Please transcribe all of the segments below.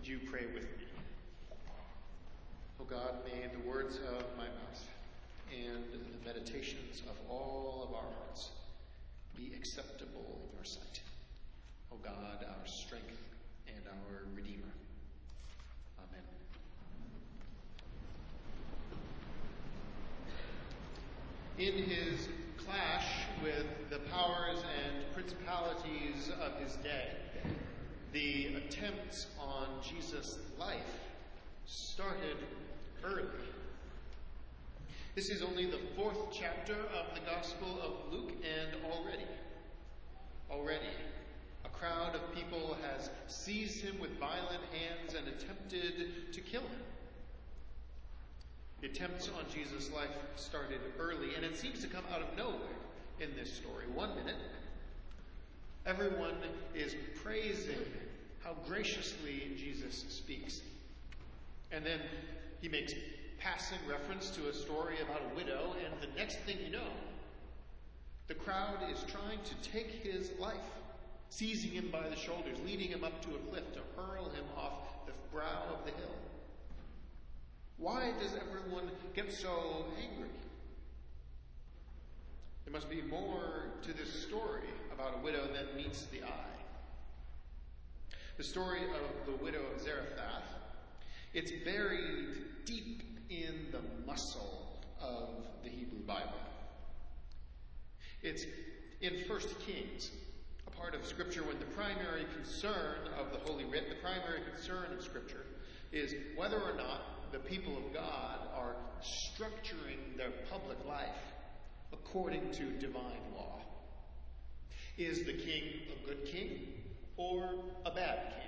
Would you pray with me? O God, may the words of my mouth and the meditations of all of our hearts be acceptable in your sight. O God, our strength and our Redeemer. Amen. In his clash with the powers and principalities of his day, the attempts on Jesus' life started early. This is only the 4th chapter of the Gospel of Luke, and already, a crowd of people has seized him with violent hands and attempted to kill him. The attempts on Jesus' life started early, and it seems to come out of nowhere in this story. One minute, everyone is praising how graciously Jesus speaks. And then he makes passing reference to a story about a widow, and the next thing you know, the crowd is trying to take his life, seizing him by the shoulders, leading him up to a cliff to hurl him off the brow of the hill. Why does everyone get so angry? There must be more to this story about a widow than meets the eye. The story of the widow of Zarephath, it's buried deep in the muscle of the Hebrew Bible. It's in 1 Kings, a part of Scripture when the primary concern of the Holy Writ, the primary concern of Scripture, is whether or not the people of God are structuring their public life according to divine law. Is the king a good king or a bad king?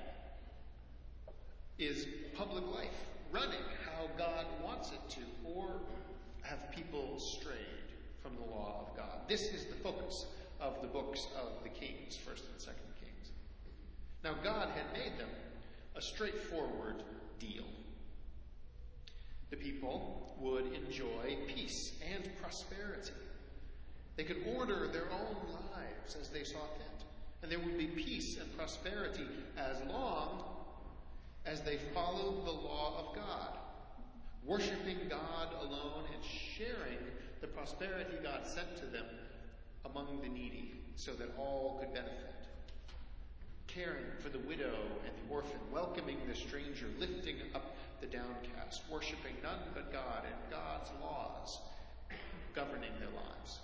Is public life running how God wants it to, or have people strayed from the law of God? This is the focus of the books of the Kings, 1st and 2nd Kings. Now, God had made them a straightforward deal. The people would enjoy peace and prosperity. They could order their own lives as they saw fit, and there would be peace and prosperity as long as they followed the law of God, worshiping God alone and sharing the prosperity God sent to them among the needy so that all could benefit. Caring for the widow and the orphan, welcoming the stranger, lifting up the downcast, worshiping none but God and God's laws governing their lives.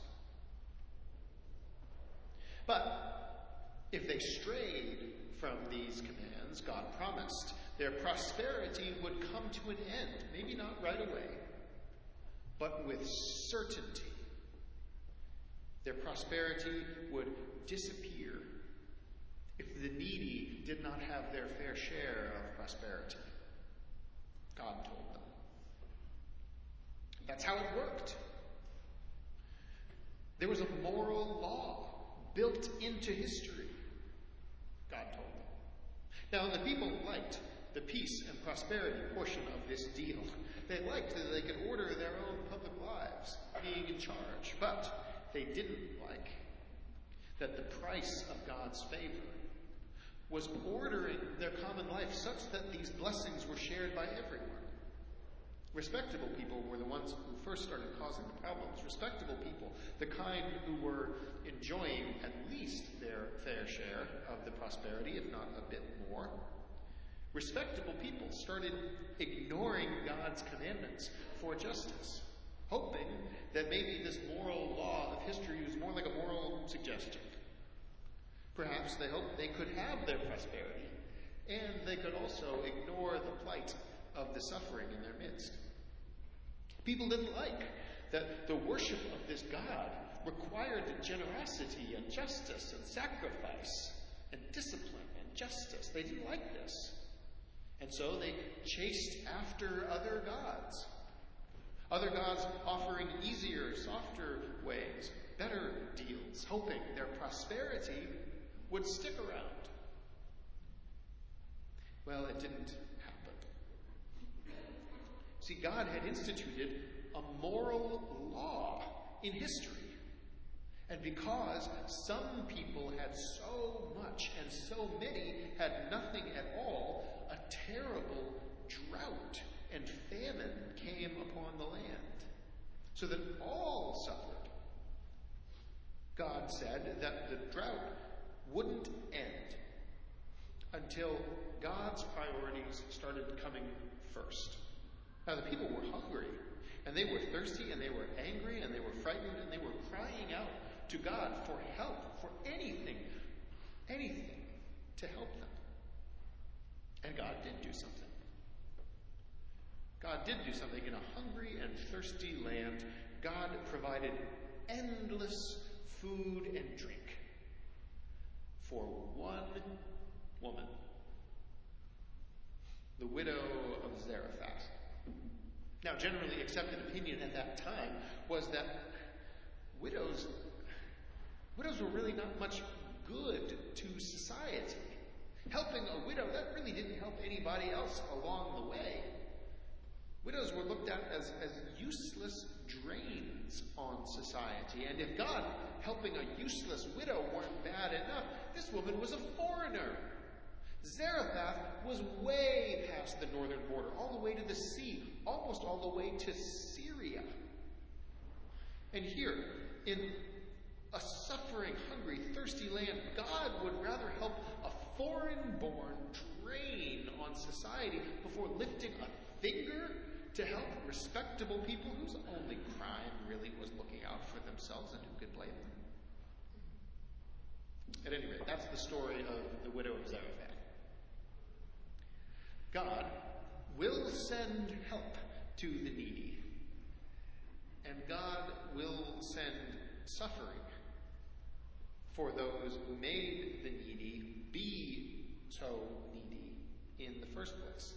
But if they strayed from these commands God promised, their prosperity would come to an end, maybe not right away, but with certainty. Their prosperity would disappear if the needy did not have their fair share of prosperity. God told them. That's how it worked. There was a moral law built into history. God told them. Now, the people liked the peace and prosperity portion of this deal. They liked that they could order their own public lives, being in charge. But they didn't like that the price of God's favor was ordering their common life such that these blessings were shared by everyone. Respectable people were the ones who first started causing the problems. Respectable people, the kind who were enjoying at least their fair share of the prosperity, if not a bit more. Respectable people started ignoring God's commandments for justice, hoping that maybe this moral law of history was more like a moral suggestion. Perhaps they hoped they could have their prosperity, and they could also ignore the plight of the suffering in their midst. People didn't like that the worship of this God required generosity and justice and sacrifice and discipline and justice. They didn't like this. And so they chased after other gods offering easier, softer ways, better deals, hoping their prosperity would stick around. Well, it didn't happen. See, God had instituted a moral law in history. And because some people had so much and so many had nothing at all, a upon the land, so that all suffered. God said that the drought wouldn't end until God's priorities started coming first. Now, the people were hungry, and they were thirsty, and they were angry, and they were frightened, and they were crying out to God for help, for anything to help them. And God did do something. God did do something. In a hungry and thirsty land, God provided endless food and drink for one woman, the widow of Zarephath. Now, generally accepted opinion at that time was that widows were really not much good to society. Helping a widow, that really didn't help anybody else along the way. Widows were looked at as useless drains on society. And if God helping a useless widow weren't bad enough, this woman was a foreigner. Zarephath was way past the northern border, all the way to the sea, almost all the way to Syria. And here, in a suffering, hungry, thirsty land, God would rather help a foreign-born drain on society before lifting a finger to help respectable people whose only crime really was looking out for themselves, and who could blame them. At any rate, that's the story of the widow of Zarephath. God will send help to the needy, and God will send suffering for those who made the needy be so needy in the first place.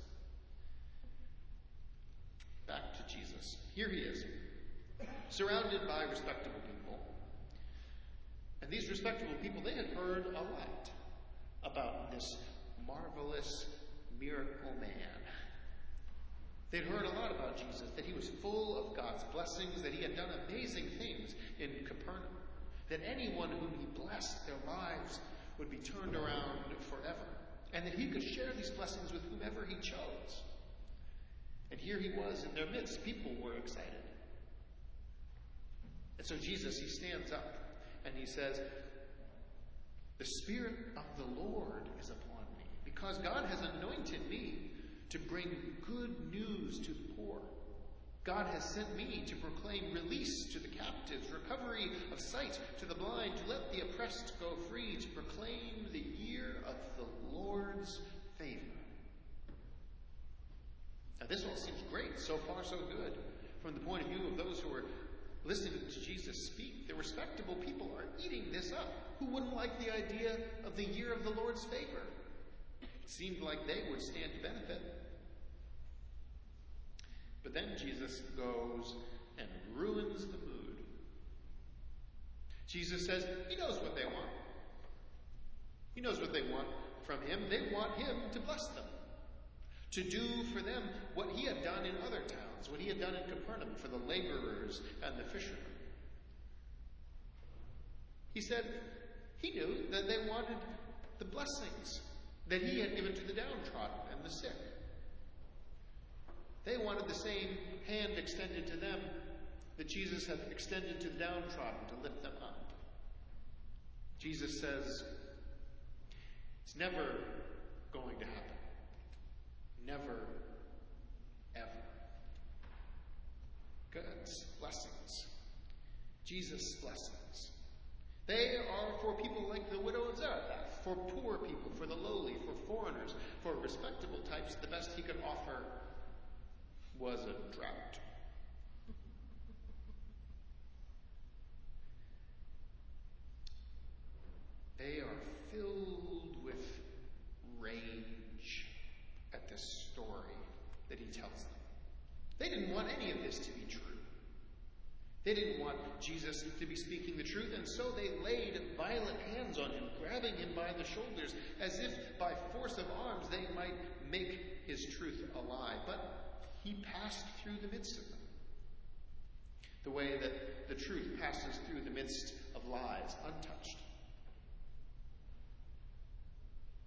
Back to Jesus. Here he is, surrounded by respectable people. And these respectable people, they had heard a lot about this marvelous miracle man. They'd heard a lot about Jesus, that he was full of God's blessings, that he had done amazing things in Capernaum, that anyone whom he blessed, their lives would be turned around forever, and that he could share these blessings with whomever he chose. And here he was in their midst. People were excited. And so Jesus, he stands up and he says, "The Spirit of the Lord is upon me, because God has anointed me to bring good news to the poor. God has sent me to proclaim release to the captives, recovery of sight to the blind, to let the oppressed go free, to proclaim the year of the Lord's favor." Now, this all seems great. So far, so good. From the point of view of those who are listening to Jesus speak, the respectable people are eating this up. Who wouldn't like the idea of the year of the Lord's favor? It seemed like they would stand to benefit. But then Jesus goes and ruins the mood. Jesus says he knows what they want. He knows what they want from him. They want him to bless them, to do for them what he had done in other towns, what he had done in Capernaum for the laborers and the fishermen. He said he knew that they wanted the blessings that he had given to the downtrodden and the sick. They wanted the same hand extended to them that Jesus had extended to the downtrodden to lift them up. Jesus says, it's never going to happen. Never, ever. God's blessings. Jesus' blessings. They are for people like the widow of Zarephath, for poor people, for the lowly, for foreigners, for respectable types. The best he could offer was a drought. They are filled with rage at this story that he tells them. They didn't want any of this to be true. They didn't want Jesus to be speaking the truth, and so they laid violent hands on him, grabbing him by the shoulders, as if by force of arms they might make his truth a lie. But he passed through the midst of them, the way that the truth passes through the midst of lies, untouched.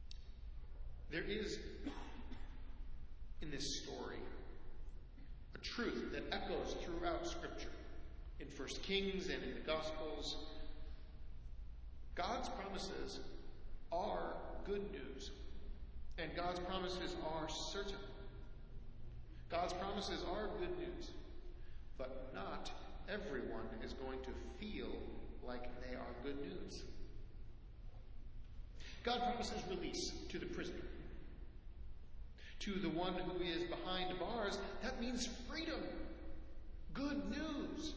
There is, in this story, a truth that echoes throughout Scripture. In 1 Kings and in the Gospels, God's promises are good news. And God's promises are certain. God's promises are good news. But not everyone is going to feel like they are good news. God promises release to the prisoner. To the one who is behind bars, that means freedom. Good news.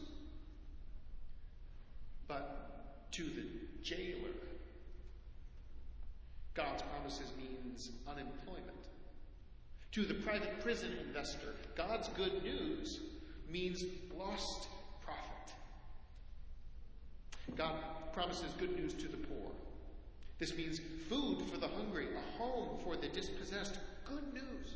But to the jailer, God's promises means unemployment. To the private prison investor, God's good news means lost profit. God promises good news to the poor. This means food for the hungry, a home for the dispossessed. Good news.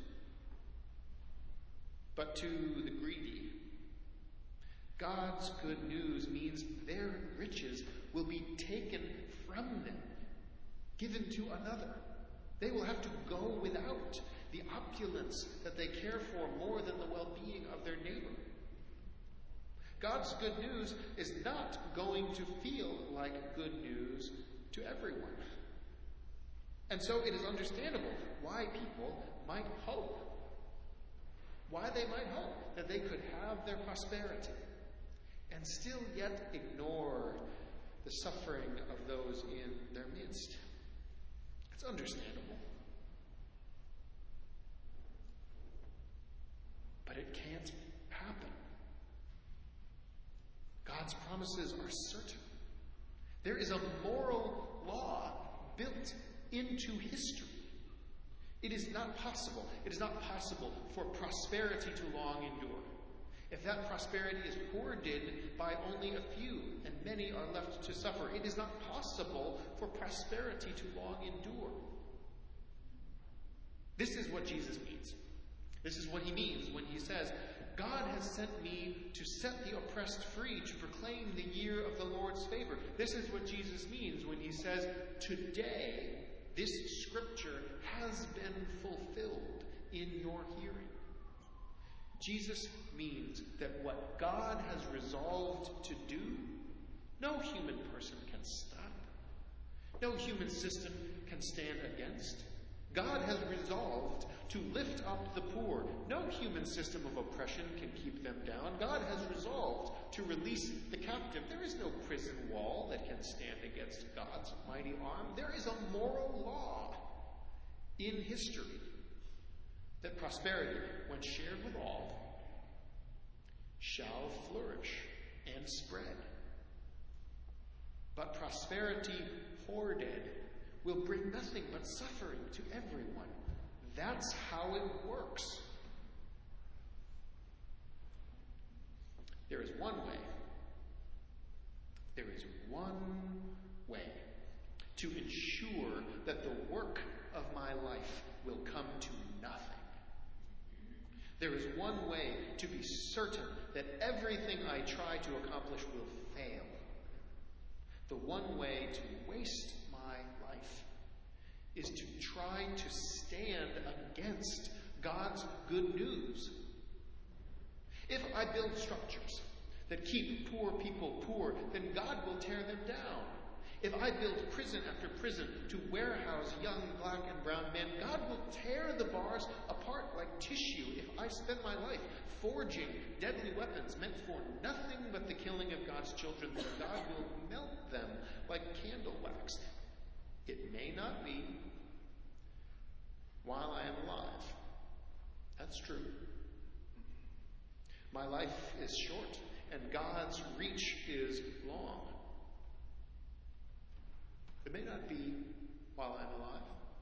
But to the greedy, God's good news means their riches will be taken from them, given to another. They will have to go without the opulence that they care for more than the well-being of their neighbor. God's good news is not going to feel like good news to everyone. And so it is understandable why people might hope. Why they might hope that they could have their prosperity and still yet ignore the suffering of those in their midst. It's understandable. But it can't happen. God's promises are certain. There is a moral law built into history. It is not possible. It is not possible for prosperity to long endure. If that prosperity is hoarded by only a few and many are left to suffer, it is not possible for prosperity to long endure. This is what Jesus means. This is what he means when he says, God has sent me to set the oppressed free, to proclaim the year of the Lord's favor. This is what Jesus means when he says, today, this scripture has been fulfilled in your hearing. Jesus means that what God has resolved to do, no human person can stop. No human system can stand against. God has resolved to lift up the poor. No human system of oppression can keep them down. God has resolved to release the captive. There is no prison wall that can stand against God's mighty arm. There is a moral law in history that prosperity, when shared with all, shall flourish and spread. But prosperity hoarded will bring nothing but suffering to everyone. That's how it works. There is one way. There is one way to ensure that the work of my life will come to nothing. There is one way to be certain that everything I try to accomplish will fail. The one way to waste my life is to try to stand against God's good news. If I build structures that keep poor people poor, then God will tear them down. If I build prison after prison to warehouse young black and brown men, God will tear the bars apart like tissue. If I spend my life forging deadly weapons meant for nothing but the killing of God's children, then God will melt them like candle wax. It may not be while I am alive. That's true. My life is short, and God's reach is long. It may not be while I'm alive.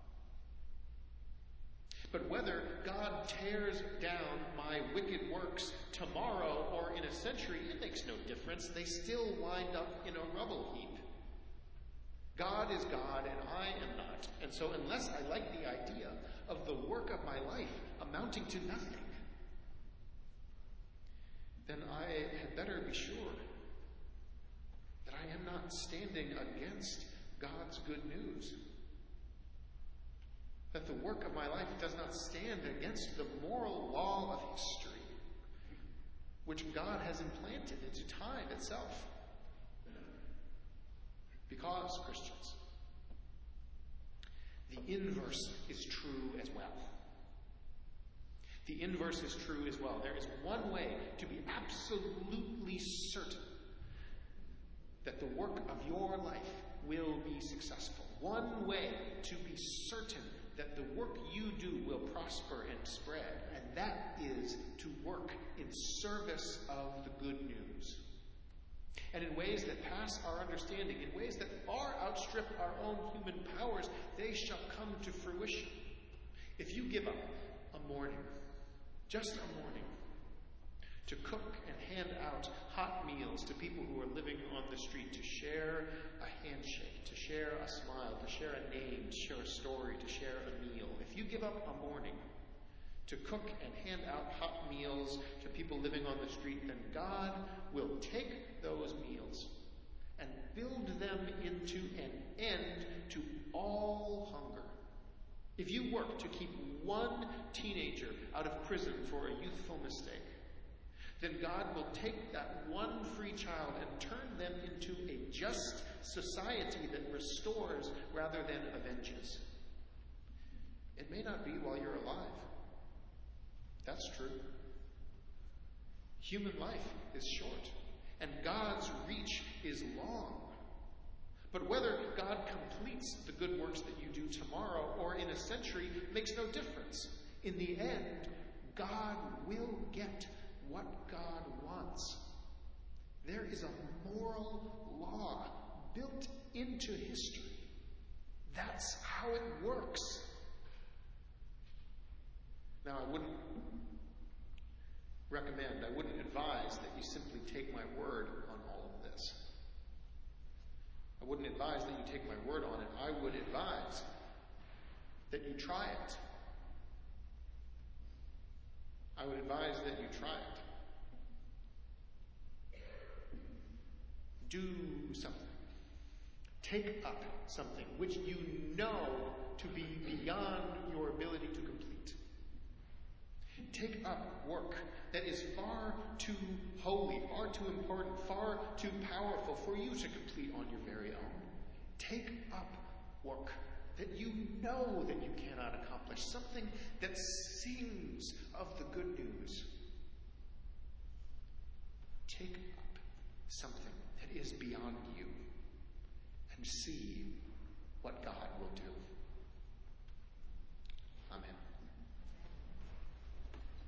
But whether God tears down my wicked works tomorrow or in a century, it makes no difference. They still wind up in a rubble heap. God is God and I am not. And so unless I like the idea of the work of my life amounting to nothing, then I had better be sure that I am not standing against God's good news. That the work of my life does not stand against the moral law of history. which God has implanted into time itself. Because, Christians, the inverse is true as well. The inverse is true as well. There is one way to be absolutely certain that the work of your life will be successful. One way to be certain that the work you do will prosper and spread, and that is to work in service of the good news. And in ways that pass our understanding, in ways that far outstrip our own human powers, they shall come to fruition. If you give up a morning, just a morning, to cook and hand out hot meals to people who are living on the street, to share a handshake, to share a smile, to share a name, to share a story, to share a meal. If you give up a morning to cook and hand out hot meals to people living on the street, then God will take those meals and build them into an end to all hunger. If you work to keep one teenager out of prison for a youthful mistake, then God will take that one free child and turn them into a just society that restores rather than avenges. It may not be while you're alive. That's true. Human life is short, and God's reach is long. But whether God completes the good works that you do tomorrow or in a century makes no difference. In the end, God will get what God wants. There is a moral law built into history. That's how it works. Now, I wouldn't advise that you simply take my word on all of this. I wouldn't advise that you take my word on it. I would advise that you try it. I would advise that you try it. Do something. Take up something which you know to be beyond your ability to complete. Take up work that is far too holy, far too important, far too powerful for you to complete on your very own. Take up work that you know that you cannot accomplish, something that sings of the good news. Take up something that is beyond you and see what God will do.